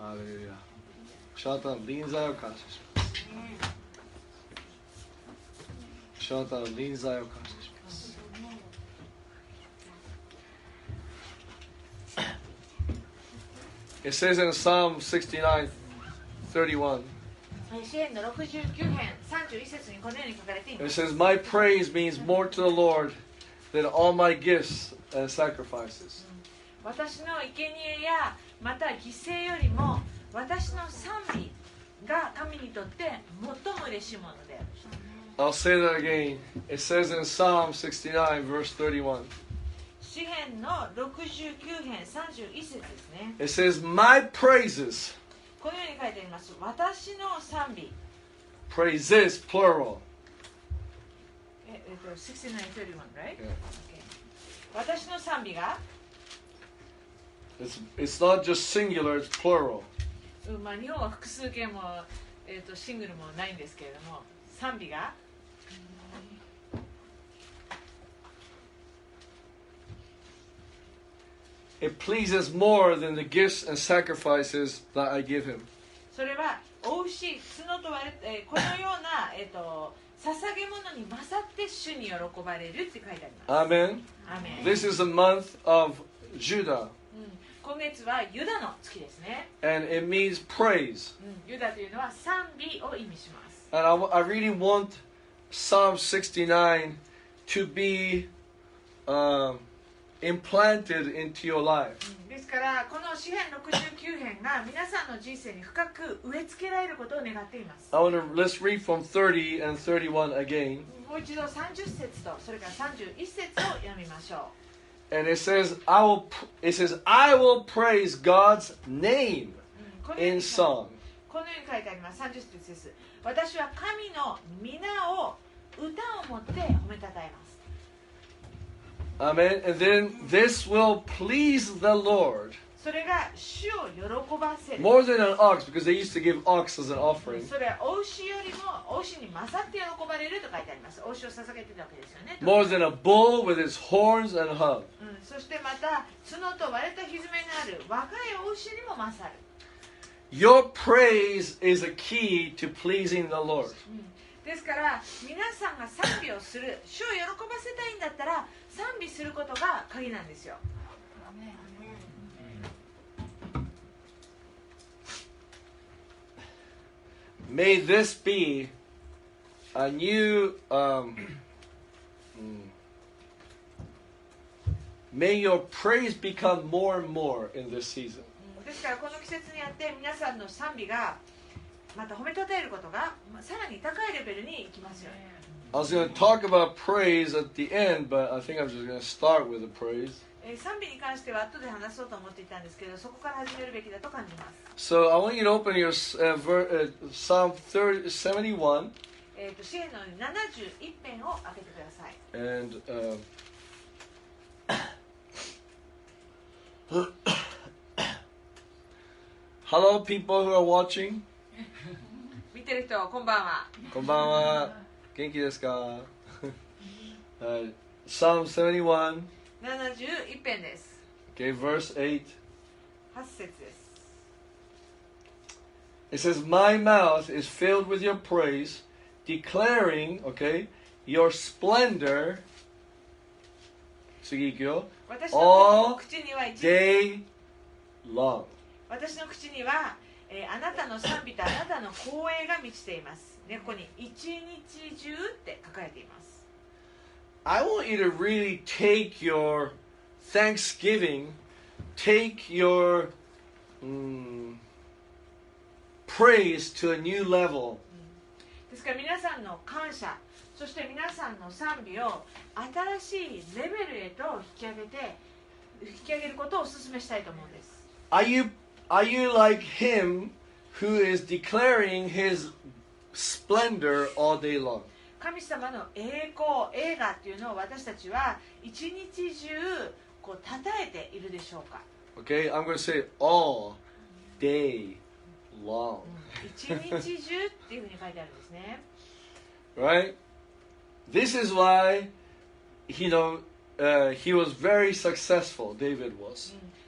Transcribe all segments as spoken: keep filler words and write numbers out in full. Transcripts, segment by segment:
ハレルヤ。シャータの臨在を感謝します。シャータの臨在を感謝します。It says in Psalm sixty-nine, thirty-one. 詩篇のろくじゅうきゅう編さんじゅういち節にこのように書かれていま It す。 says, My praise means more to the Lord than all my gifts and sacrifices. 私の生贄やまた犠牲よりも私の賛美が神にとって最も嬉しいものである。 I'll say that again. It says in Psalm sixty-nine, verse thirty-one. 詩篇のろくじゅうきゅう編さんじゅういち節ですね。 It says, My praises, このように書いてあります。私の賛美。 praises, plural. ええっと、ろくじゅうきゅう、right? Yeah. Okay. 私の賛美が、 It's, it's not just singular, it's plural. うんまあ、日本は複数形も、えっと、シングルもないんですけれども、賛美が、 It pleases more than the gifts and sacrifices that I give him. それはお牛、角と割れ、えーこのような、えっと、捧げ物に勝って主に喜ばれるって書いてあります。 Amen. アーメン。 This is the month of Judah, うん今月はユダの月ですね。 and it means praise. うんユダというのは賛美を意味します。 And I, I really want Psalm sixty-nine to be um, implanted into your life. うんですからこの詩篇ろくじゅうきゅう編が皆さんの人生に深く植え付けられることを願っています。 I want to let's read from thirty and thirty-one again. もう一度さんじゅっ節とそれからさんじゅういち節を読みましょ And it says, I will it says, I will praise God's name う。うんこのよう in に書い song. このように書いてあります。さんじゅっ節です。私は神の皆を歌をもって褒めたたえます。 Amen. And then this will please the Lord それが主を喜ばせる。 more than an ox, because they used to give ox as an offering. それはお牛よりもお牛に勝って喜ばれると書いてあります。お牛を捧げてたわけですよね。 More than a bull with its horns and hoof. うん、そしてまた角と割れたひずめのある若いお牛にも勝る。 Your praise is a key to pleasing the Lord. うんですから皆さんが賛美をする、主を喜ばせたいんだったら賛美することが鍵なんですよ。 May this be a new um, mm, may your praise become more and more in this season. うんですからこの季節にあって皆さんの賛美がまた褒めたたえることがまあさらに高いレベルに行きますよね。 I was going to talk about praise at the end, but I think I'm just going to start with the praise. えー賛美に関しては後で話そうと思っていたんですけど、そこから始めるべきだと感じます。 So I want you to open your uh, ver, uh, Psalm thirty, seventy-one えーと詩篇のななじゅういち編を開けてください。 and uh, hello, people who are watching. 見てる人こんばんは。 こんばんは。元気ですか？uh, Psalm seventy-one, ななじゅういち編です。 okay, verse eight. はち節です。 It says, My mouth is filled with your praise, declaring, okay, your splendor. 次行くよ。 私の口には一日 Day long. 私の口には、えーあなたの賛美とあなたの光栄が満ちています。ね、ここに一日中って書かれています。 I want you to really take your thanksgiving, take your mm, praise to a new level. ですから皆さんの感謝、そして皆さんの賛美を新しいレベルへと引き上げて引き上げることをお勧めしたいと思うんです。 Are you are you like him who is declaring his splendor all day long? 神様の栄光、栄華っていうのを私たちは一日中こう称えているでしょうか。 Okay, I'm going to say all day long. 一日中っていうふうに書いてあるんですね。 Right? This is why, you know, uh, he was very successful, David was. うん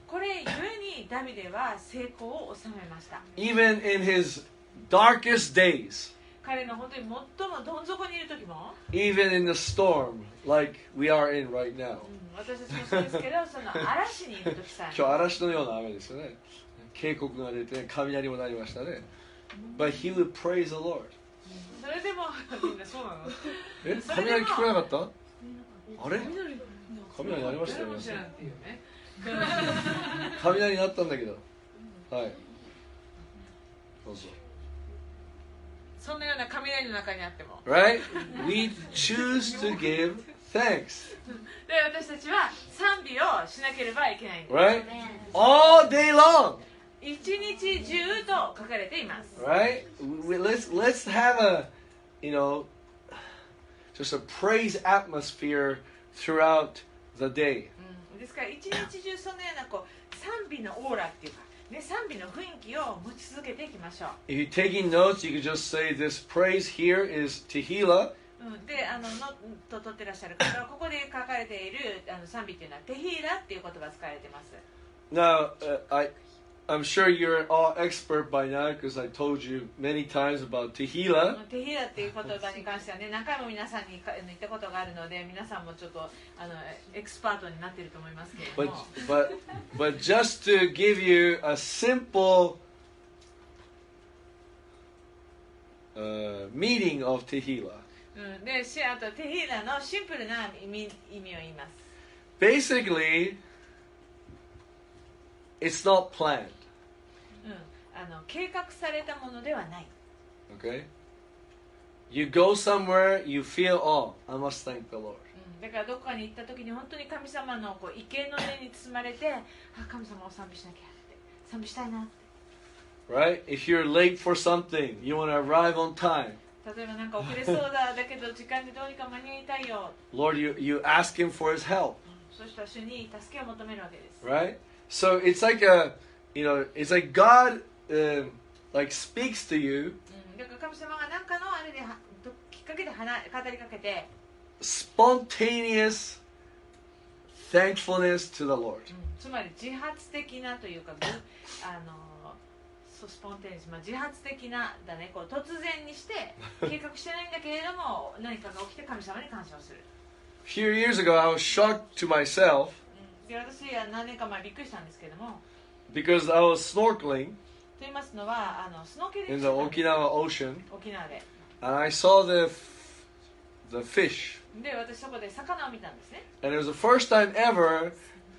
これゆえにダビデは成功を収めました。 Even in his darkest days, 彼の本当に最もどん底にいる時も、 even in the storm like we are in right now. うん、私たちもそうですけど、その嵐にいる時さえ今日嵐のような雨ですよね。警告が出て雷も鳴りましたね。But he would praise the Lord. それでもみんなそうなの？ え、 それでも雷聞こえなかった？あれ？雷鳴りましたよ。 誰も知らんっていうね。 雷鳴ったんだけど。はい。どうぞ。 そんなような雷の中にあっても。 Right? We choose to give thanks. で、私たちは賛美をしなければいけないんです。 Right? All day long. 一日中と書かれています。 Right? We, let's let's have a, you know, just a praise atmosphere throughout the day. うん、ですから一日中そのようなこう賛美のオーラっていうか、ね、賛美の雰囲気を持ち続けていきましょう。 If you're taking notes, you can just say this praise here is Tehillah. うん、で、あのノート取ってらっしゃる方はここで書かれているあの賛美っていうのはテヒーラっていう言葉が使われています。 Now, uh, I, I'm sure you're all expert by now because I told you many times about Tehillah. テヒーラっていう言葉に関してはね、何回も皆さんに言ったことがあるので、皆さんもちょっとあのエキスパートになっていると思いますけれど But も。 but but just to give you a simple uh, meaning of Tehillah. うん、で、しあとテヒーラのシンプルな意味、意味を言います。 Basically, it's not planned. うん、あの計画されたものではない。 Okay? You go somewhere, you feel, oh, I must thank the Lord. うん、だからどこかに行った時に本当に神様のこう畏敬の念に包まれて、あ、神様を賛美しなきゃって賛美したいなって。 Right? If you're late for something, you want to arrive on time. 例えばなんか遅れそうだだけど時間でどうにか間に合いたいよ。 Lord, you, you ask Him for His help. そしたら主に助けを求めるわけです。 Right? So it's like a, you know, it's like God, uh, like speaks to you, うん、だから神様が何かのあれではどきっかけで話語りかけて、 spontaneous thankfulness to the Lord. うん、つまり自発的なというか、ぐあのそうスポンテニス、まあ、自発的なだね、こう突然にして計画してないんだけれども何かが起きて神様に感謝をする。 A few years ago, I was shocked to myself うん、で私は何年か前びっくりしたんですけども、 because I was snorkeling と言いますのはあのスノーケリン in グ the してたんです Okinawa Ocean, 沖縄で。 and I saw the f- the fish, で私そこで魚を見たんですね。 and it was the first time ever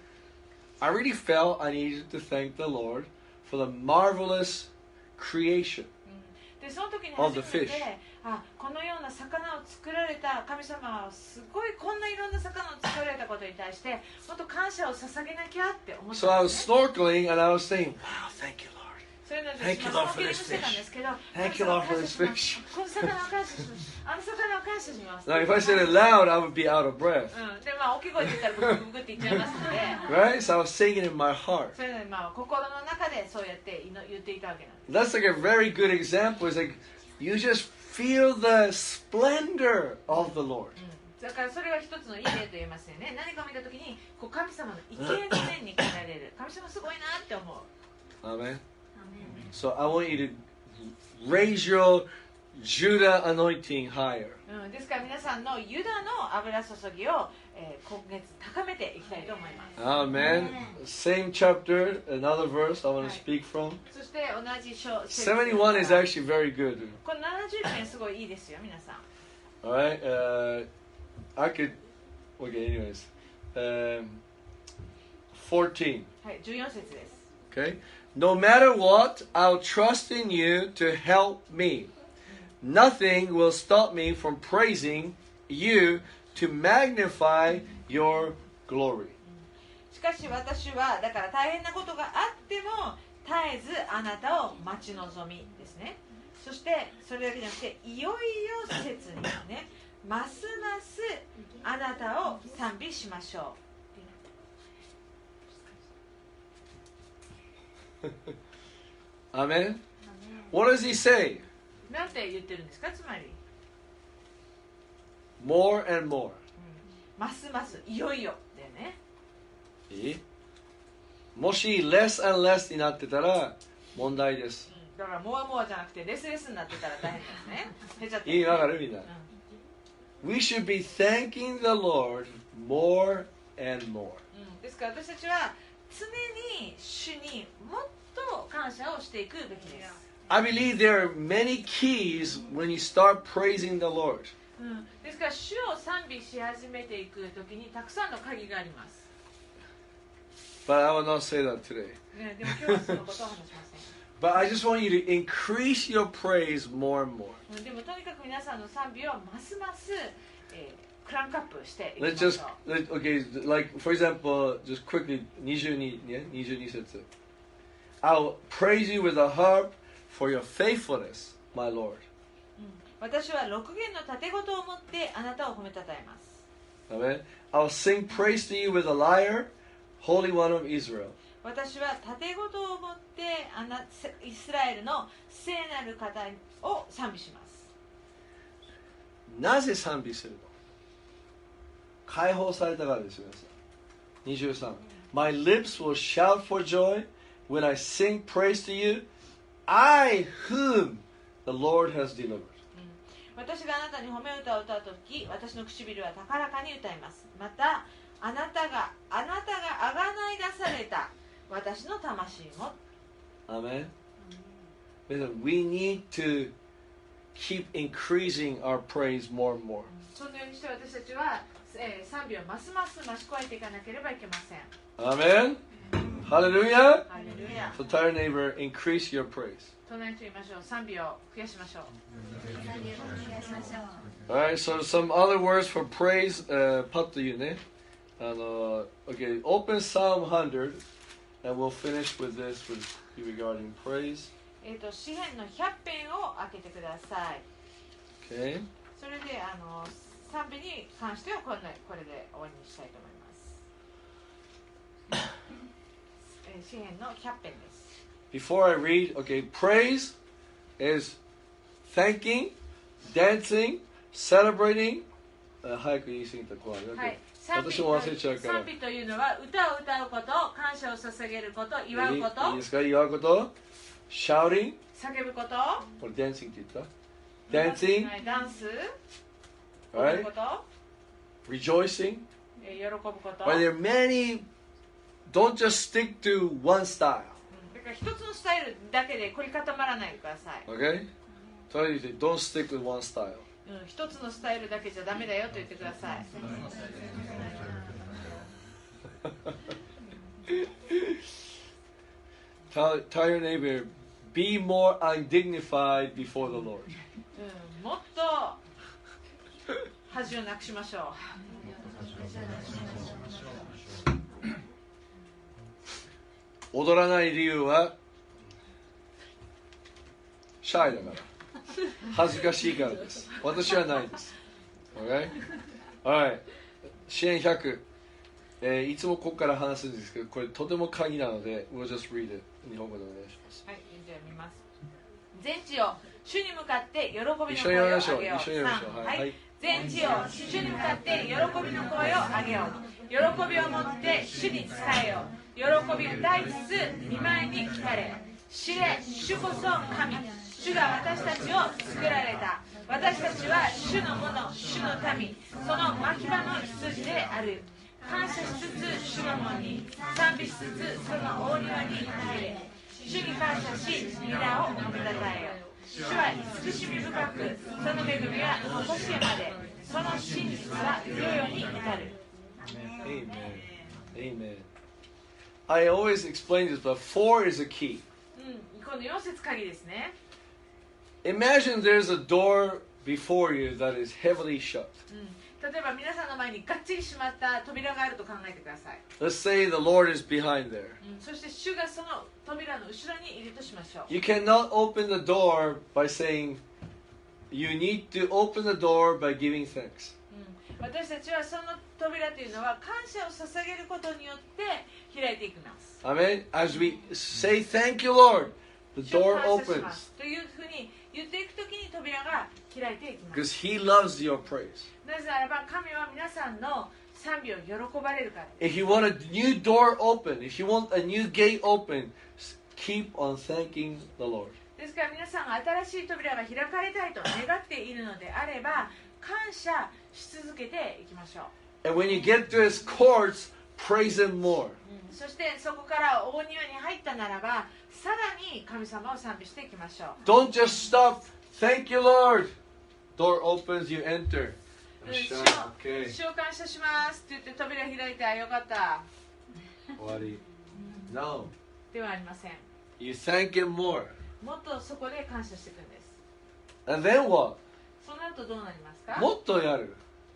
I really felt I needed to thank the Lord for the marvelous creation. うん、でその時に Of 初 the め fish. てあこのような魚を作られた神様はすごいこんないろんな魚を作られたことに対してもっと感謝を捧げなきゃって思っ So た I ん was ですね。 snorkeling, and I was saying, "Wow, thank you, Lord." それなので Thank you, まあ Lord, スノーケリング for し this てたんですけど、 Thank you, Lord, for this 神様を感謝 fish. しますこの魚を感謝しますあの魚を感謝します。 Now, if I said it loud, I would be out of breath, うん、でまあ大きい声で言ったらブクブクって言っちゃいますので、 right? So I was saying it in my heart. それなのでまあ心の中でそうやって言っていたわけなんです。 That's like a very good example. It's like you just feel the splendor of the Lord. うん、だからそれが一つのいい例と言えますよね。何かを見たときにこう神様の畏敬の念に駆られる。神様すごいなって思う。 Amen. So I want you to raise your Judah anointing higher. うん、ですから皆さんのユダの油注ぎを、えー、今月高めていきたいと思います。 Amen. Same chapter, another verse I want to speak from. そして同じ章 seventy-one is actually very good. このななじゅう編すごいいいですよ皆さん。 All right. Uh, I could. Okay. Anyways, um, fourteen. はいじゅうよん節です。 Okay. No matter what, I'll trust in you to help me. Nothing will stop me from praising you to magnify your glory. しかし私はだから大変なことがあっても絶えずあなたを待ち望みですね。そしてそれだけじゃなくていよいよ節にねますますあなたを賛美しましょう。 Amen. What does he say? なんて言ってるんですかつまり、 More and more. ますますいよいよだよね。 いいもし less and less になってたら問題です。 だからモアモアじゃなくてレスレスになってたら大変ですね。減っちゃって。 いいわかるみんな。We should be thanking the Lord more and more. ですから私たちは常に主にもっと感謝をしていくべきです。 I believe there are many keys when you start praising the Lord. うん、ですから主を賛美し始めていくときにたくさんの鍵があります。 But I will not say that today. ね、でも今日はそのことを話しません。 But I just want you to increase your praise more and more. でもとにかく皆さんの賛美をますます、えー、クランクアップしていきま Let's しょう。 just, let, okay, like for example, just quickly, にじゅうに, yeah? にじゅうに節. I'll praise you with a harp for your faithfulness, my Lord. 私は六弦の盾ごとを持ってあなたを褒めたたえます。 Amen. I'll sing praise to you with a lyre, Holy One of Israel. 私は盾ごとを持ってあなイスラエルの聖なる方を賛美します。 なぜ賛美するの？解放されたからですよ。にじゅうさん My lips will shout for joy when I sing praise to you, I whom the Lord has delivered. 私があなたに褒め歌を歌うとき、私の唇は高らかに歌います。また、あなたがあなたがあがない出された私の魂も。 Amen. Listen, we need to keep increasing our praise more and more. そのようにして私たちは、えー、賛美をますます増し加えていかなければいけません。 Amen. Hallelujah. Hallelujah. So tell your neighbor, increase your praise. 隣と言いましょう。賛美を増やしましょう。 Alright, so some other words for praise. Uh, パッと言うね。あの、okay, open Psalm one hundred, and we'll finish with this with regarding praise. えっと、詩編のひゃっぺんを開けてください。 Okay. それで、あの、賛美に関してはこれこれで終わりにしたいと思います。えー、詩編のひゃっぺんです。 Before I read, okay, praise is thanking, dancing, celebrating. 早く言い過ぎた子はね。 はい。 私も忘れちゃうから。 賛美というのは歌を歌うこと、感謝を捧げること、祝うこと。 いいですか？祝うこと。Shouting。 叫ぶこと。 これ dancing って言った？ Dancing。 はい、ダンス。 Right. 踊ること。 Rejoicing. 喜ぶこと。 Right, there are many. Don't just stick to one style. だから一つのスタイルだけで凝り固まらないでください。 Okay? Tell you to don't stick with one style. うん、一つのスタイルだけじゃダメだよと言ってください。 tell, tell your neighbor, be more undignified before the Lord. うん、もっと恥をなくしましょう。 踊らない理由はシャイだから恥ずかしいからです。私はないです。 Okay? Alright. 支援ひゃく、えー、いつもここから話すんですけど、これとても鍵なので We'll just read it. 日本語でお願いします。 はい、じゃあ見ます。全地を主に向かって喜びの声を一緒にやりましょう。 上げよう。 一緒にやりましょう。はい。はい、 全地を主に向かって喜びの声を上げよう。喜びを持って主に仕えよう。喜び歌いつつ見舞いに来たれ。知れ、主こそ神。主が私たちを作られた。私たちは主のもの、主の民、その牧場の羊である。感謝しつつ主の門に、賛美しつつその大庭に入れ。主に感謝し、皆を褒めたたえよ。主は慈しみ深く、その恵みは残しへまで、その真実は世々に至る。 Amen. Amen. I always explain this, but four is a key. うん、このよん節鍵ですね。 Imagine there's a door before you that is heavily shut. うん、例えば皆さんの前にがっちり閉まった扉があると考えてください。 Let's say the Lord is behind there. うん、そして主がその扉の後ろにいるとしましょう。 You cannot open the door by saying, you need to open the door by giving thanks. うん、私たちはその扉というのは感謝を捧げることによって開いていきます。 Amen. As we say thank you, Lord, the 主を door 感謝しま opens すというふうに言っていくときに扉が開いていきます。 because He loves your praise. なぜならば神は皆さんの賛美を喜ばれるから。 If you want a new door open, if you want a new gate open, keep on thanking the Lord. ですから皆さんが新しい扉が開かれたいと願っているのであれば、感謝し続けていきましょう。 And when you get to His courts, praise Him more. そしてそこから大庭に入ったならば、さらに神様を賛美していきましょう。 Don't just stop. Thank you, Lord. Door opens, you enter. うん主を Okay. 主を感謝しますって言って扉開いて、あ、よかった No. ではありません。 You thank Him more. もっとそこで感謝していくんです。 And then what? その後どうなりますか？ もっとやる.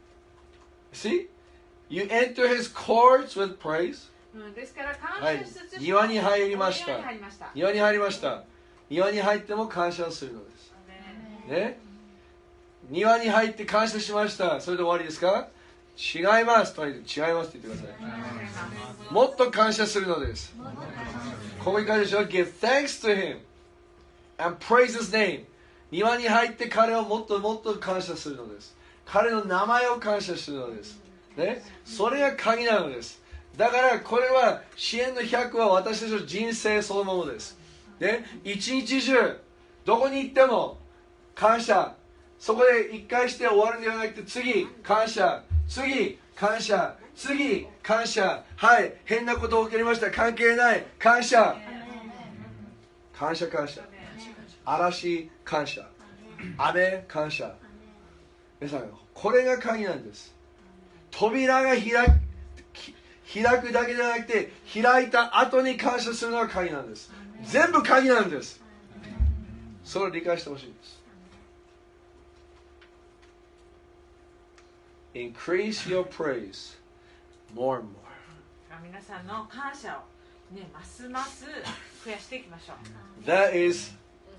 See? You enter His courts with praise. うんですから感はい謝しつつ、 庭に入りました庭に入りました。 庭に入りました。庭に入っても感謝をするのです。ね。庭に入って感謝しました。それで終わりですか？違います。とにかく違いますって言ってください。もっと感謝するのです。ここに書いてあるでしょ？ Give thanks to Him and praise His name. 庭に入って彼をもっともっと感謝するのです。彼の名前を感謝するのです。ね。それが鍵なのです。だからこれは支援のひゃくは私たちの人生そのものです。ね。一日中どこに行っても感謝。そこで一回して終わるんではなくて、次感謝、次感謝、次感謝。はい、変なこと起きました、関係ない、感謝、感謝感謝、嵐感謝、雨感謝。皆さん、これが鍵なんです。扉が開く開くだけじゃなくて、開いた後に感謝するのが鍵なんです。全部鍵なんです。それを理解してほしいんです。Increase your praise more and more. 皆さんの感謝を、ね、ますます増やしていきましょう。 That is,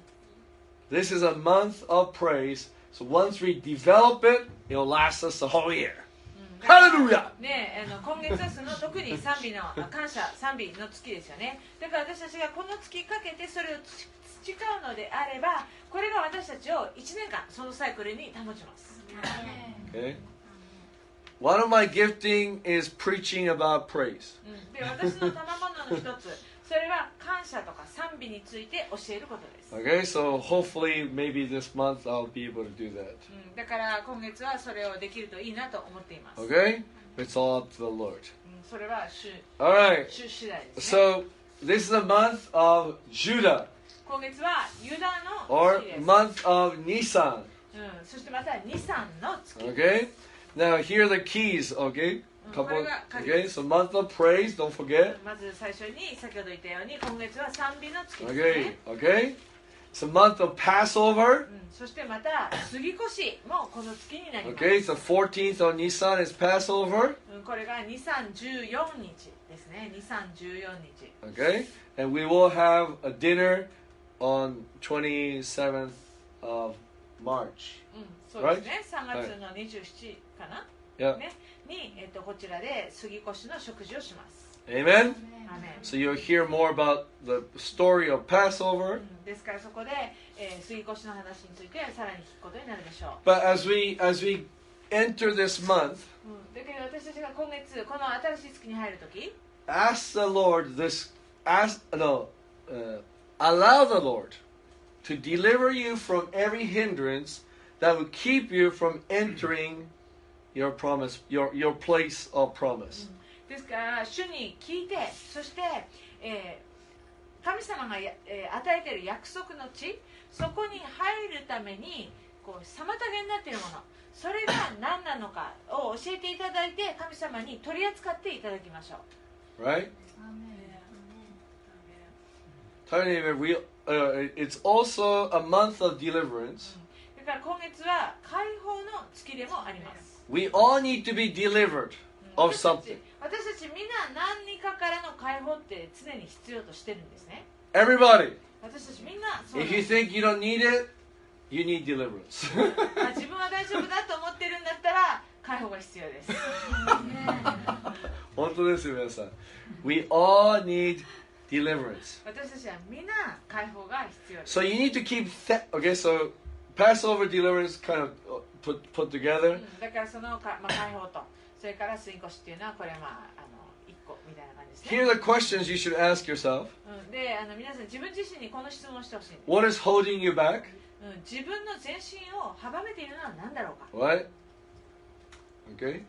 this is a month of praise. So once we develop it, it'll last us the whole year. Hallelujah! ね、あの今月はその特に賛美の感謝、賛美の月ですよね。だから私たちがこの月かけてそれを培うのであれば、これが私たちをいちねんかんそのサイクルに保ちます。 Okay. One of my gifting is preaching about praise. で、私の賜物の一つ、それは感謝とか賛美について教えることです。 Okay, so hopefully maybe this month I'll be able to do that. うん、だから今月はそれをできるといいなと思っています。 Okay? It's all up to the Lord. うん、それは主、 Alright, 主次第ですね。 so this is a month of Judah 今月はユダの or 月です。 month of Nisan. うん、そしてまたニさんの月。 Okay? Now here are the keys, okay? Couple, okay, so month of praise, don't forget. まず最初に先ほど言ったように今月は賛美の月です Okay, ね。 okay? It's a month of Passover. うん、そしてまた杉越もこの月になります。 Okay, it's the fourteenth of Nisan is Passover. うん、これがにさんじゅうよっかですね。にさんじゅうよっか。 Okay? And we will have a dinner on twenty-seventh of March. うん、そうですね。さんがつのにじゅうしちかな、 Yeah. ね、に、えっと、こちらで杉越の食事をします。 Amen? アーメン。 So you'll hear more about the story of Passover. うん、ですからそこで、えー、杉越の話についてさらに聞くことになるでしょう。 But as we as we enter this month, うん、だけど私たちが今月この新しい月に入るとき、 ask the Lord this ask no uh, allow the Lord to deliver you from every hindrance that would keep you from entering your promise your your place of promise. ですから主に聞いて、そして、えー、神様がや、えー、与えている約束の地、そこに入るためにこう妨げになっているもの、それが何なのかを教えていただいて、神様に取り扱っていただきましょう。 Right? Tell me, we uh, it's also a month of deliverance. だから今月は解放の月でもあります。 We all need to be delivered of 私たち something. 私たちみんな何かからの解放って常に必要としてるんですね。 Everybody. 私たちみんなそうなん If で you す。 think you don't need it, you need deliverance. まあ自分は大丈夫だと思ってるんだったら解放が必要です。 本当ですよ、皆さん。We all need deliverance. 私たちはみんな解放が必要です。 So you need to keep th- okay, so Passover deliverance kind of uh, put put う together. んだからそのか、まあ、解放とそれから吸い越しっていうのはこれはまああのいっこみたいな感じですね。 Here are the questions you should ask yourself. うん、であの皆さん自分自身にこの質問をしてほしいんです。 What is holding you back? うん、自分の前進を阻めているのは何だろうか。 What? Okay.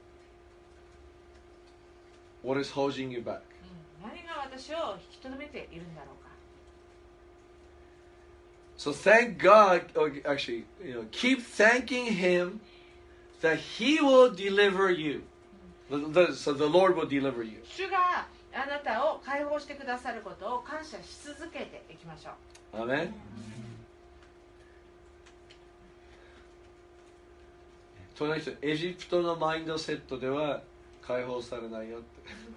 What is holding you back? うん、何が私を引き止めているんだろうか。 So thank God, or actually, you know, keep thanking Him that He will deliver you. The- the- So the Lord will deliver you. 主があなたを解放してくださることを感謝し続けていきましょう。 Amen. 隣の人、エジプトのマインドセットでは解放されないよって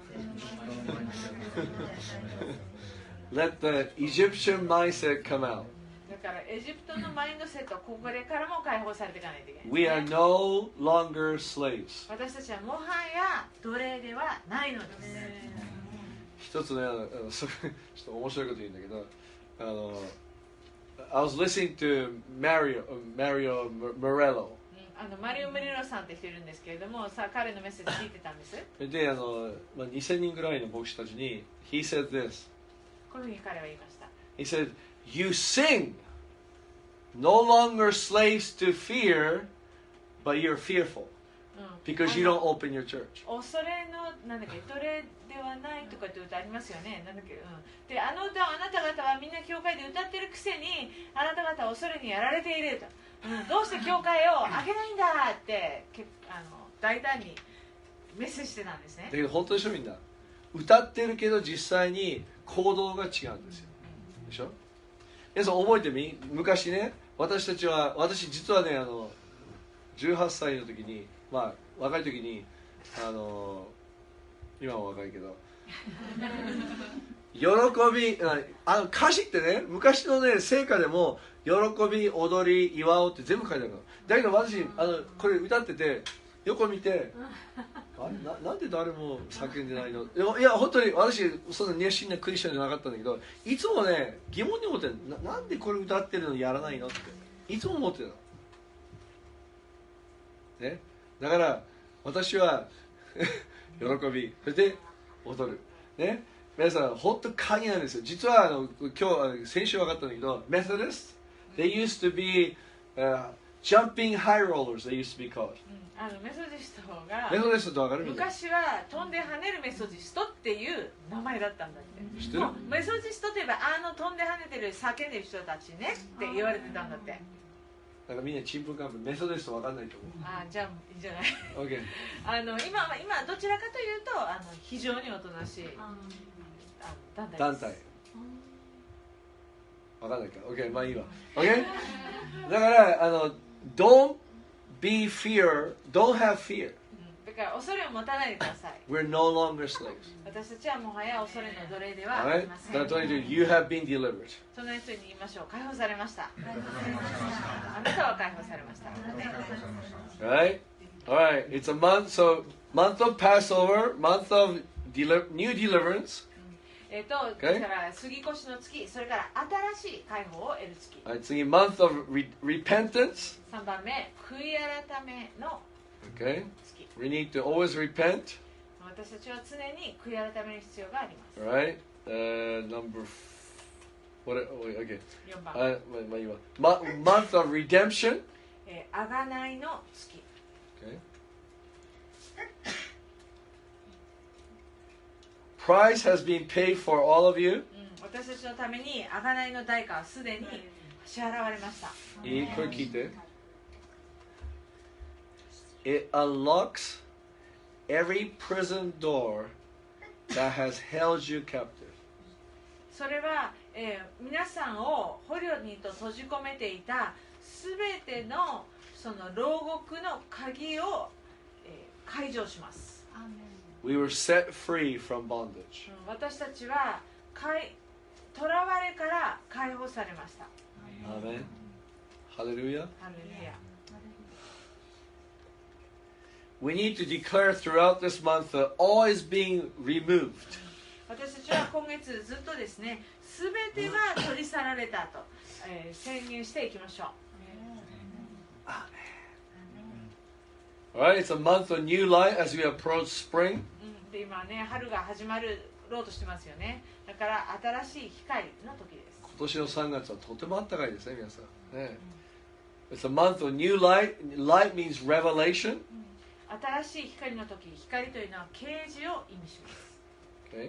。Let the Egyptian mindset come out. だからエジプトのマインドセット、これからも解放されていかないといけない、ね。 We are no longer slaves. 私たちはもはや奴隷ではないのです。 一つね、あのあのそれちょっと面白いこと言うんだけど、あの、I was listening to Mario, Mario Morello. あのマリオ・ムリロさんって人いるんですけれども、さ彼のメッセージ聞いてたんです。 で、あの、まあ、にせんにんぐらいの牧師たちに、He said this. こういうふうに彼は言いました。 He said, You sing, no longer slaves to fear, but you're fearful うん、 because you don't open your church. 恐れのなんだっけ、奴隷ではないとかって歌ありますよね。なんだっけ、うん、であの歌をあなた方はみんな教会で歌ってるくせにあなた方は恐れにやられていると、うん、どうして教会を開けないんだってけあの大胆にメッセージしてたんですね。 だけど本当でしょ、みんな。歌ってるけど実際に行動が違うんですよ。でしょ。皆さん覚えてみ、昔ね、私たちは、私実はね、あのじゅうはっさいの時に、まあ若い時に、あの今は若いけど喜び、あの歌詞ってね、昔のね聖歌でも喜び、踊り、祝おうって全部書いてあるの。だけど私あのこれ歌ってて横見て、あれ な, なんで誰も叫んでないの。いや本当に私そんな熱心なクリスチャンじゃなかったんだけど、いつもね疑問に思ってる。 な, なんでこれ歌ってるのにやらないのっていつも思ってるの、ね、だから私は喜び、そして踊る、ね、皆さん本当鍵なんですよ。実はあの今日先週分かったんだけど、メソディスト they used to be、uh, jumping high rollers they used to be called、うん、 あのメソディストがメソディストって分かる？ 昔は飛んで跳ねるメソディストっていう名前だったんだって。 知ってる？ メソディストといえばあの飛んで跳ねてる叫んでる人たちねって言われてたんだって。 だからみんなチンプンカンプンメソディスト分かんないと思う。 あ、じゃあいいんじゃない。 OK あの 今, 今どちらかというとあの非常におとなしいあの団体です。 団体分かんないか。 OK まあいいわ。 OK だからあの Don't be fear don't have fear、 だから恐れを持たないでください。 We're no longer slaves。 私たちはもはや恐れの奴隷ではあ Alright? りません。 だからとにかく You have been delivered。 その人に言いましょう。解放されました。あなたは解放されました。 Right? Alright, it's a month, so month of Passover, month of deli- new deliverance。 えっと、 Okay. だから杉越の月、それから新しい解放を得る月。 Alright, 次 month of re- repentance。 さんばんめ、悔い改めの Okay? 月。 We need to always repent。 私たちは常に悔い改める必要があります。 Alright? Uh, number f- what? Oh, wait, okay. よんばん、 Uh, ままあいいわ。Mo- month of redemption。 えー、あがないの月。 Okay. Price has been paid for all of you。 うん、私たちのためにあがないの代価はすでに支払われました。 いい？これ聞いて。It unlocks every prison door that has held you captive。 それは、えー、皆さんを捕虜にと閉じ込めていたすべてのその牢獄の鍵を、えー、解除します。 We were set free from bondage。 私たちは囚われから解放されました。 Amen。ハレルヤ。 ハレルヤ。 We need to declare throughout this month that all is being removed。 私たちは今月ずっとですね、すべてが取り去られたと、えー、宣言していきましょう。 Alright, it's a month of new light as we approach spring. うんで今ね春が始まるろうとしてますよね。だから新しい光の時です。 今年のさんがつはとても暖かいですね、皆さん。ね。It's a month of new light. Light means revelation. 新しい光の時、光というのは啓示を意味します。 Okay.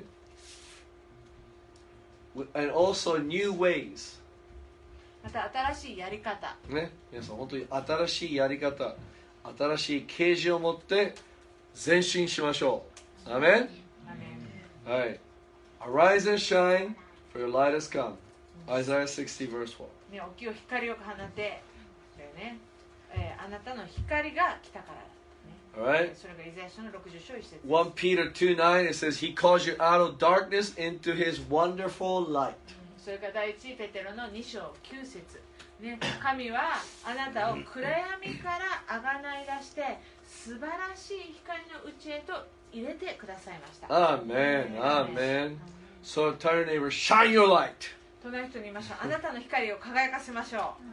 And also new ways. また新しいやり方。 ね、皆さん本当に新しいやり方、新しい啓示を持って前進しましょう。アーメン。はい。Arise and shine, for your light has come. Isaiah sixty verse four. ね、起きよ光を放て、だよね。えー、あなたの光が来たからだ。 Alright. それがイザヤ書のろくじゅう章一節。 First Peter two nine, it says, He calls you out of darkness into His wonderful light. それから第一ペテロのに章きゅう節。ね、神はあなたを暗闇からあがない出して素晴らしい光のうちへと入れてくださいました。 Amen. Amen. So tell your neighbor, shine your light. 隣の人に言いましょう。あなたの光を輝かせましょ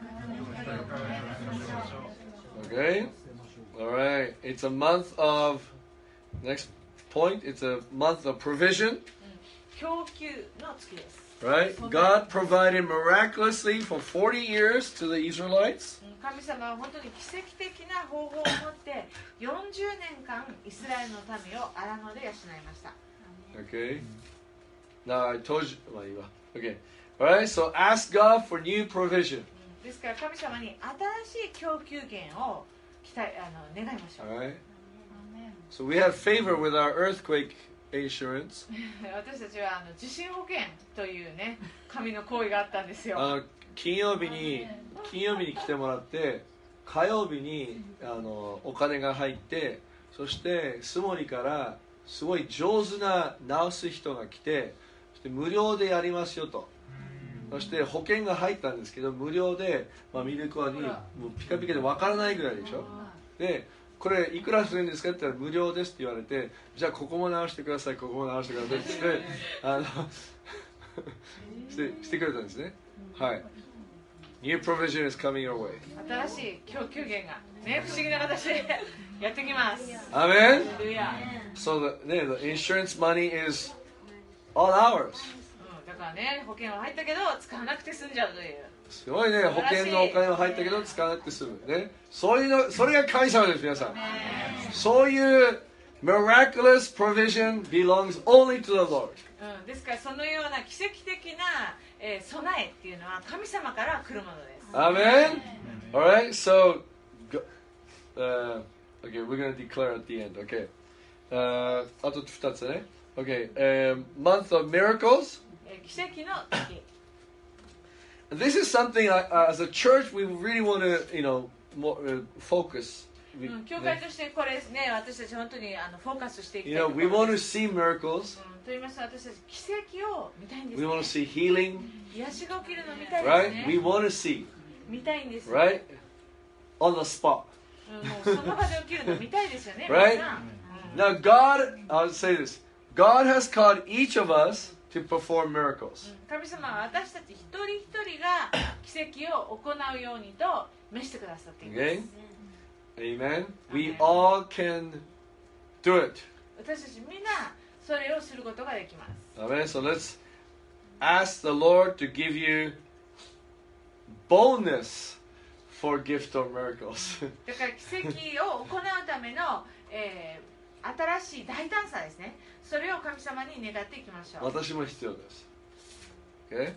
う。Okay? Alright. It's a month of, next point, it's a month of provision. 供給の月です。 Right? God provided miraculously for forty years to the Israelites. 神様は本当に奇跡的な方法を持ってよんじゅうねんかんイスラエルの民を荒野で養いました。 Okay. Now I told you. Okay. Alright, so ask God for new provision. ですから神様に新しい供給源を期待あの願いましょう。 Alright. So we have favor with our earthquake insurance. 私たちはあの地震保険というね神の行為があったんですよ。 あの金曜日に金曜日に来てもらって火曜日にあのお金が入ってそしてスモリからすごい上手な治す人が来てそして無料でやりますよと。そして保険が入ったんですけど無料で、まあ、ミルクワにもうピカピカでわからないぐらいでしょ。でこれいくらするんですかって言ったら無料ですって言われてじゃあここも直してくださいここも直してくださいって言ってあのしてしてくれたんですね。はい。New provision is coming your way. 新しい供給源がね不思議な形でやってきます。 Amen. So the, ね the insurance money is all ours. だからね保険は入ったけど使わなくて済んじゃうという。 すごいね保険のお金は入ったけど使わなくて済むね。そういうのそれが神様です皆さん。そういう miraculous provision belongs only to the Lord. うん、ですからそのような奇跡的な、えー、備えっていうのは神様から来るものです。 Amen. All right. So, uh, okay, we're going to declare at the end. Okay. Uh, あとふたつね。Okay. Um, month of miracles. 奇跡の時。 This is something uh, as a church we really want to, you know, more, uh, focus. We, うん、教会としてこれですね、私たち本当にあのフォーカスしていきたい you と know, こ we ろ want で to す。 see miracles. うん、と言いますと私たち奇跡を見たいんです We ね。 want to see healing, 癒しが起きるの見たいです right? ね。 We want to see, 見たいんです。 right? On the spot. うん、もうその場で起きるの見たいですよね。 Right? 皆さん。 Now, God, I'll say this. God has called each of us to perform miracles. 神様は私たち一人一人が奇跡を行うようにと召してくださっています。 Okay? Amen. We all can do it. 私たちみんなそれをすることができます。 Amen. So let's ask the Lord to give you boldness for gift of miracles. だから奇跡を行うための、えー新しい大胆さですね。それを神様に願っていきましょう。 私も必要です。Okay?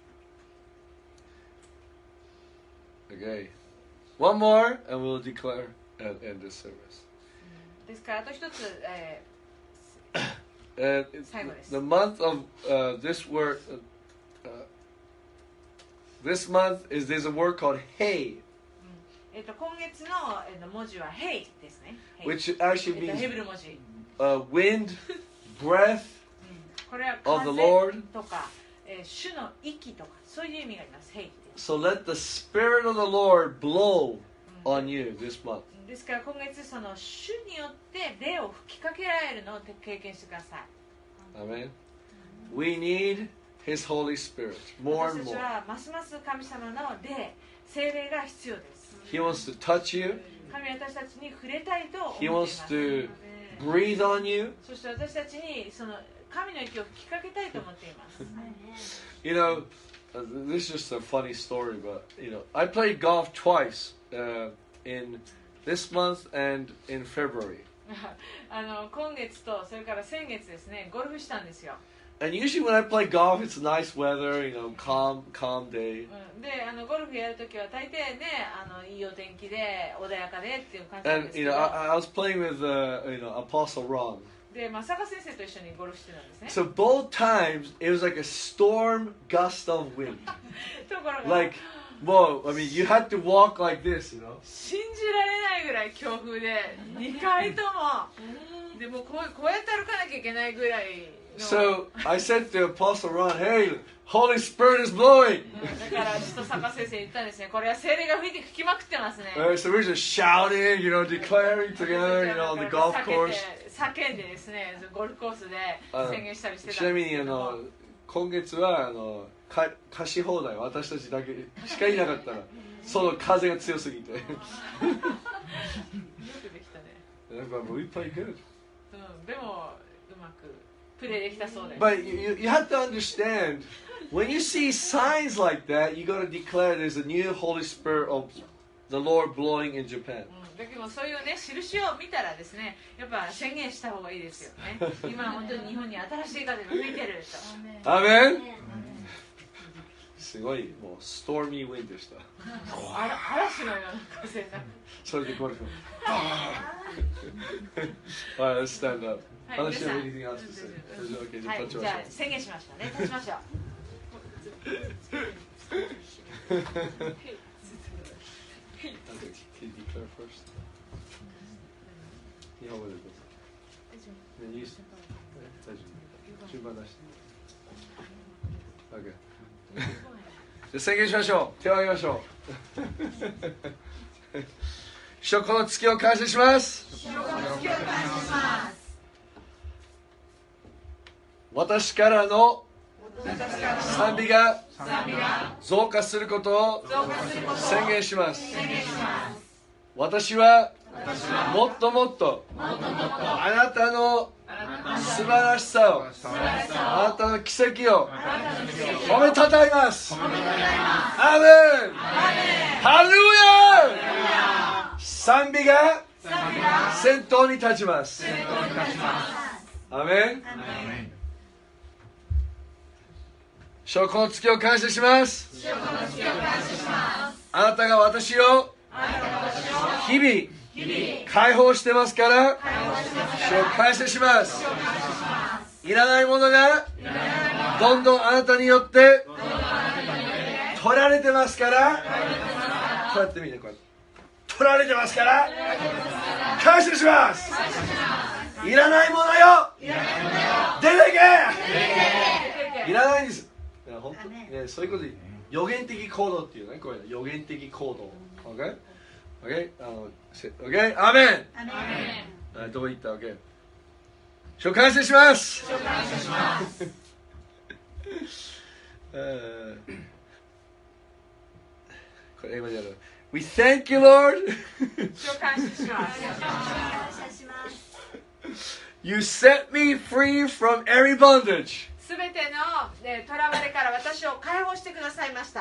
Okay. One more and we'll declare and end this service. ですからあと一つ、え And it's 最後です。 the month of uh, this word, uh, uh, this month is there's a word called hey, えっと今月の、えっと文字は Hey ですね。Hey which actually えっと means ヘブル文字。 uh, wind, breath これは of the 風 Lord. とか、えー主の息とかそういう意味があります。Hey です。 So let the Spirit of the Lord blow on you this month. ですから今月その主によって霊を吹きかけられるのを経験してください。 Amen. We need His Holy Spirit more 私た and ち more. はますます神様の霊、聖霊が必要です。 He wants to touch you. 神は私たちに触れたいと思って He いま wants す。 to breathe on you. そして私たちにその神の息を吹きかけたいと思っています。 You know, uh, this is just a funny story, but you know, I played golf twice uh, in this month and in February. あの今月とそれから先月ですね、ゴルフしたんですよ。 And usually when I play golf, it's nice weather, you know, calm, calm day. うんで、あのゴルフやるときは大抵ね、あのいいお天気で穏やかでっていう感じなんで And す you け know, ど、 I, I was playing with uh, you know Apostle Ron. で、まあ坂先生と一緒にゴルフしてたんですね。 So both times it was like a storm gust of wind. ところが、 Like, whoa! I mean, you had to walk like this, you know. 信じられないぐらい強風でにかいともでもうこうこうやって歩かなきゃいけないぐらいの So I said to Apostle Ron, "Hey, Holy Spirit is blowing." だからちょっと坂先生言ったんですね。これは精霊が吹いて吹きまくってますね。 Uh, so we're just shouting, you know, declaring together, you know, on the golf 叫んで course. 叫んでですね、ゴルフコースで宣言したりしてちたんですなみにあけども、 の今月はあのか貸し放題私たちだけしかいなかったらその風が強すぎて。 よくできたね。 But we play good. うん、でもうまくプレーできたそうです。 But you, you have to understand, when you see signs like that, you got to declare there's a new Holy Spirit of the Lord blowing in Japan. うん、だけどそういうね印を見たらですね、やっぱ宣言した方がいいですよね。今本当に日本に新しい風が吹いてると。 アメン。すごいもうストーミーウィンでした。 あら嵐のような風になる。 それでゴルフ。Alright, let's stand up. はい、 Unless you 皆 have さん anything else to say. Okay, じゃあはい、 立ちましょう。 じゃあ宣言しましょうね。立ちましょう。 Okay, can you declare first? 日本語でどうぞ。ね、ニュース。大丈夫。順番出して。Okay. じゃあ宣言しましょう。手を挙げましょう。主よ、この月を感謝します。私からの賛美が増加することを宣言します。私はもっともっとあなたの素晴らしさを、あなたの奇跡を褒めたたえます。アーメン。ハレルヤ。賛美が先頭に立ちます。アーメン。主よ、この月を感謝します。あなたが私を日々解放してますから、主を感謝します。いらないものがどんどんあなたによって取られてますから、こうやってみて、こうやって取られてますから感謝します。いらないものよ、出てけ。いらないんです。いや本当にね、そういうことで予言的行動っていうね、これ予言的行動。OK? OK? あの、OK? アーメン。はい、どこ行った ?OK? 主を感謝します。主を感謝します。これ英語でやる。We thank you, Lord. 主を感謝します。 You set me free from every bondage. すべての囚われから私を解放してくださいました。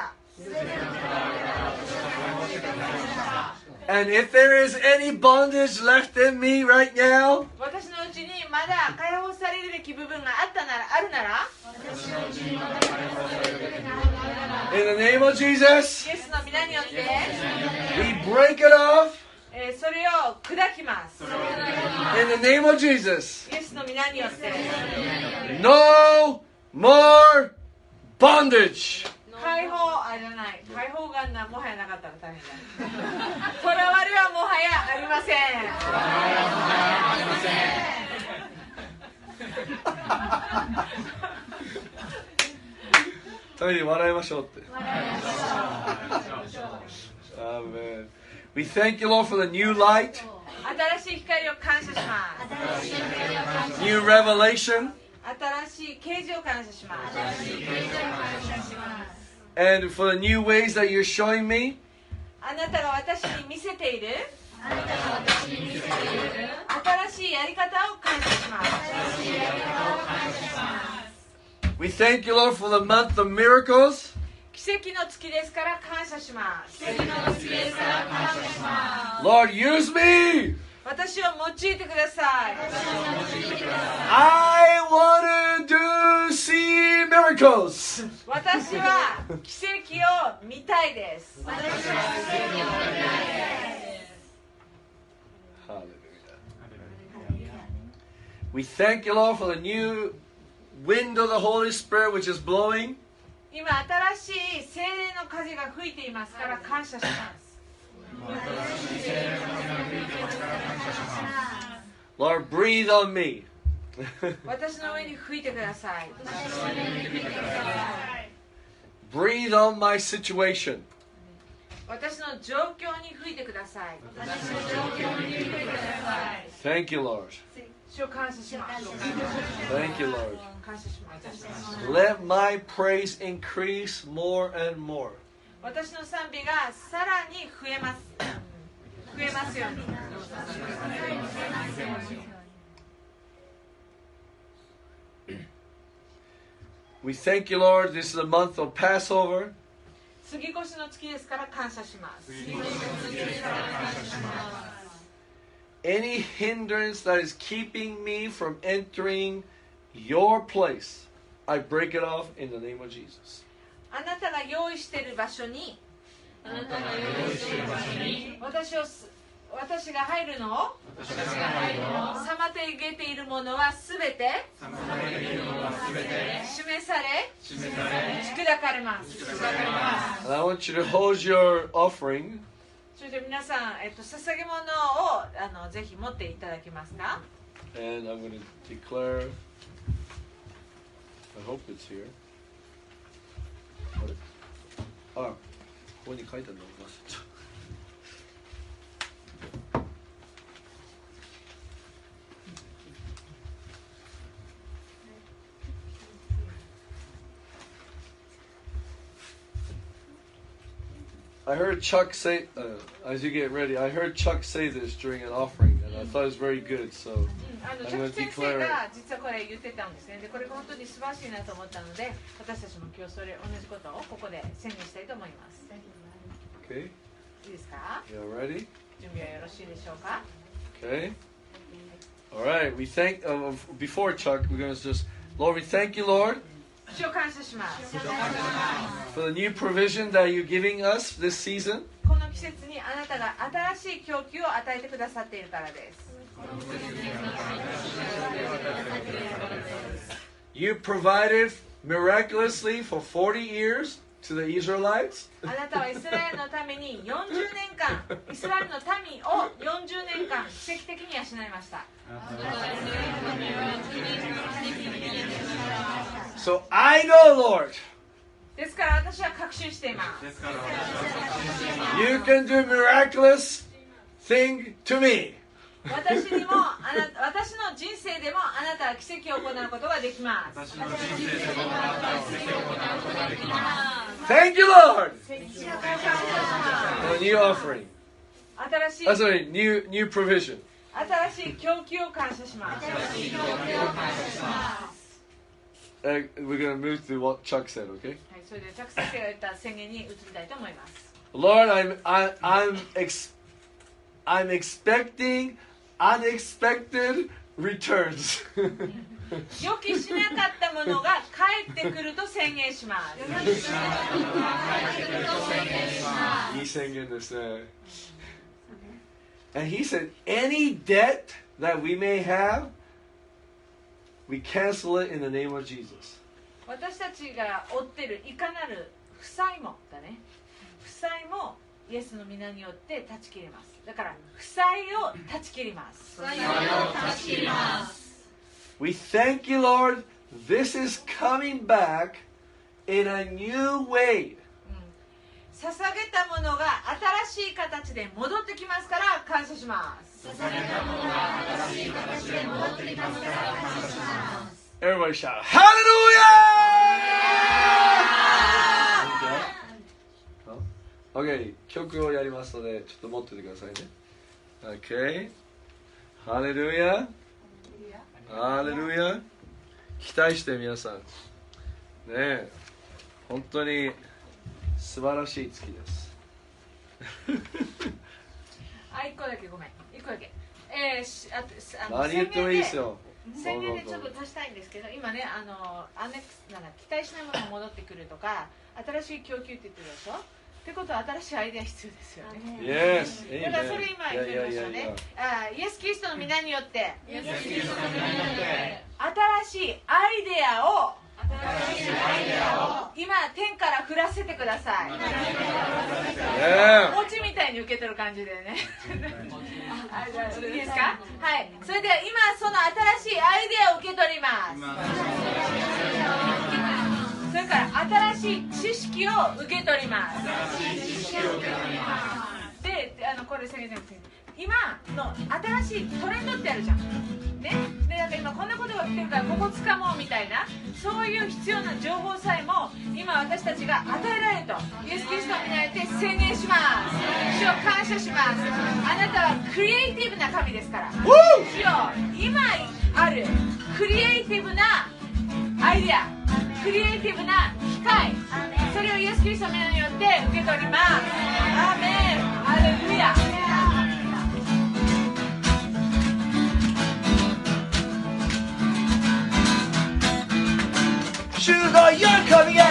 And if there is any bondage left in me right now, 私のうちにまだ解放されるべき部分があったならあるなら、 in the name of Jesus, イエスの皆によって、 we break it off. えーそれを砕きます。 In the name of Jesus, イエスの皆によって、 no more bondage. 解放あじゃない、解放がなもはやなかったら大変だ。囚われはもはやありません。 ために笑いましょうって。Amen. We thank you, Lord, for the new light, 新しい光を感謝します。 new revelation, 新しい啓示を感謝します。 and for the new ways that you're showing me. あなたが私に見せている新しいやり方を感謝します。 We thank you, Lord, for the month of miracles. 奇跡の月ですから感謝します。 Lord, use me. 私を用いてください。 I want to do see miracles. 私は奇跡を見たいです。 Hallelujah. We thank you, Lord, for the new wind of the Holy Spirit which is blowing. 今新しい聖霊の風が吹いていますから感謝します。 Lord, breathe on me. 私の上に吹いてください。 Breathe on my situation. 私の状況に吹いてください。 Thank you, Lord. 主を感謝します。 Thank you, Lord. 感謝します。 Let my praise increase more and more. 私の賛美がさらに増えます。増えますように。 We thank you, Lord. This is a month of Passover. 杉越の月ですから感謝します。 Any hindrance that is keeping me from entering your place, I break it off in the name of Jesus. あなたが用意している場所に私をす私が入るのを妨げているものはすべて示され砕かれます。 And I want you to hold your offering. それで皆さん、えっと、捧げ物をあのぜひ持っていただけますか。 And I'm going to declare, I hope it's here. あれあ、ここに書いてあるの忘れちゃった。I heard Chuck say, uh, as you get ready, I heard Chuck say this during an offering, and I thought it was very good. So あの I'm チャ going ッ to ク先生 declare が it. 実はこれ言ってたんですね。でこれ本当に素晴らしいなと思ったので、私たちも今日それ同じことをここで宣言したいと思います。 Okay, いいですか？ you ready? 準備はよろしいでしょうか？ Okay. All right. We thank. Uh, before Chuck, we're going to just, Lord, we thank you, Lord, 主を感謝します。 for the new provision that you're giving us this season. この季節にあなたが新しい供給を与えてくださっているからです。 You provided miraculously for forty years to the Israelites. あなたはイスラエルのためによんじゅうねんかん、イスラエルの民をよんじゅうねんかん奇跡的に養いました。 So I know, Lord, ですから私は確信しています。 you can do miraculous thing to me. 私にもあな私の人生でもあなたは奇跡を行うことができます。 Thank you, Lord, for the new offering. 新しい Oh, sorry, new new provision. 新しい供給を感謝します。 Uh, we're going to move to what Chuck said, okay? はい、それでチャック先生が言った宣言に移りたいと思います。 Lord, I'm I, I'm ex, I'm expecting unexpected returns. 予期しなかったものが帰ってくると宣言します。 いい宣言ですね。And he said, any debt that we may have, we cancel it in the name of Jesus. 私たちが負っているいかなる負債もだね。負債もイエスの皆によって断ち切れます。だから負債を断ち切ります。 We thank you, Lord. This is coming back in a new way. 捧げたものが新しい形で戻ってきますから感謝します。 Everybody shout, Hallelujah! Okay, 曲をやりますのでちょっと持っててくださいね。 Okay. ハレルヤ。ハレルヤ。期待して皆さん。ねえ、本当に素晴らしい月です。 あ、一個だけごめん。一個だけ。えー、しああの何言ってもいいですよ。 宣言でちょっと足したいんですけど、今ね、あのアネックスなんだ期待しないものが戻ってくるとか、新しい供給って言ってるでしょ。ってことは新しいアイデア必要ですよね。 Yes. だからそれ今言ってましたね。あ、イエス・キリストの皆によって、新しいアイデアを今天から降らせてください。餅みたいに受け取る感じでね。いいですか？はい。それでは今その新しいアイデアを受け取ります。それから新しい知識を受け取ります。で、あのこれ宣言です。今の新しいトレンドってあるじゃん。ね。で、なんか今こんなことが来てるからここ掴もうみたいな、そういう必要な情報さえも今私たちが与えられるとイエス・キリストを見られて宣言します。主を感謝します。あなたはクリエイティブな神ですから。主よ、今あるクリエイティブなアイデア、クリエイティブな機会、それをイエス・キリストの皆によって受け取ります。アーメン。ハレルヤ。 主の喜びが